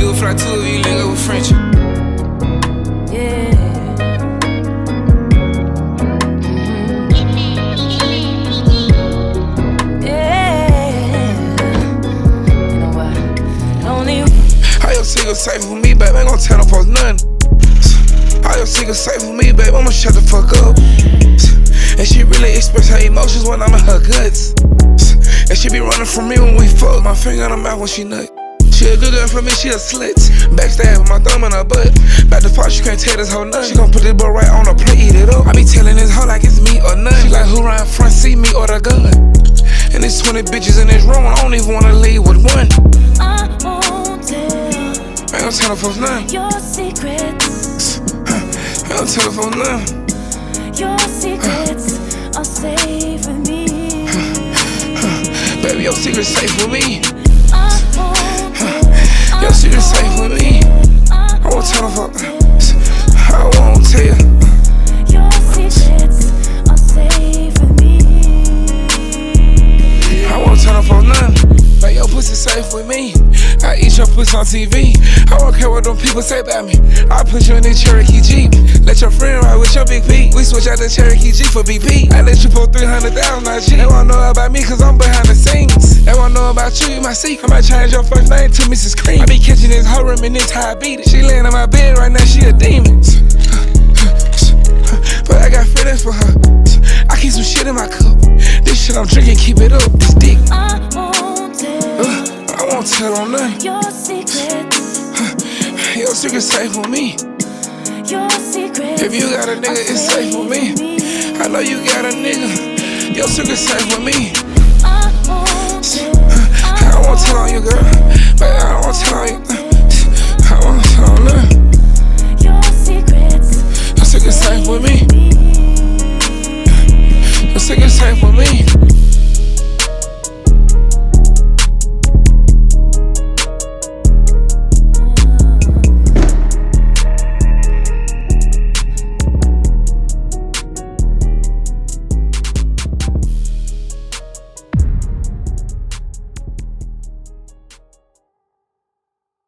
will fly to if you link up with French. Yeah. How your secret safe with me, babe? Ain't gon' tell no folks nothing. How your secret safe with me, babe? I'ma shut the fuck up. And she really express her emotions when I'm in her guts. And she be running from me when we fuck. My finger on her mouth when she nut. She a good girl for me, she a slut. Backstab with my thumb in her butt. Back to part, she can't tell this whole nut. She gon' put this boy right on her plate, eat it up. I be telling this hoe like it's me or nothing. She like who right in front, see me or the gun. And there's 20 bitches in this room, I don't even wanna leave with one. I won't tell. I ain't gon' tell the folks nothing. Your secrets. I don't tell the folks nothing. Your secrets are safe with me. Baby, your secret's safe with me. I won't tell. Your secret's safe with me. I won't tell the folks. I won't tell. Your secrets are safe with me. I won't tell the folks nothing. But your pussy safe with me. I eat your pussy on TV. I don't care what them people say about me. I put you in this Cherokee Jeep. Let your friend ride with your big P. We switch out the Cherokee Jeep for BP. I let you pull 300,000 on G. They wanna know about me cause I'm behind the scenes. They wanna know about you, my secret. I might change your first name to Mrs. Cream. I be catching this hoe reminisce how I beat it. She laying in my bed right now, she a demon. But I got feelings for her. I keep some shit in my cup. This shit I'm drinking, keep it up. This dick. I won't tell. I won't tell on nothing. Your secrets. Your secret's safe with me. Your secrets. If you got a nigga, it's safe with me. I know you got a nigga. Your secret's safe with me. I won't tell. I won't tell on you, girl. But I won't tell on you. I won't tell on nothing. Your secrets. Your secret's safe with me. Your secret's safe with me.